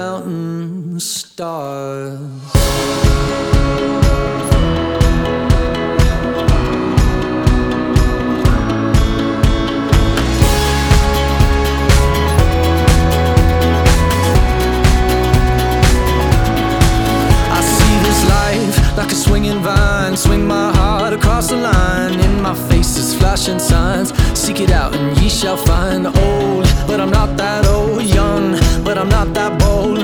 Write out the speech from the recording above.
mountain stars. Like a swinging vine, swing my heart across the line. In my face is flashing signs. Seek it out and ye shall find. Old, but I'm not that old. Young, but I'm not that bold.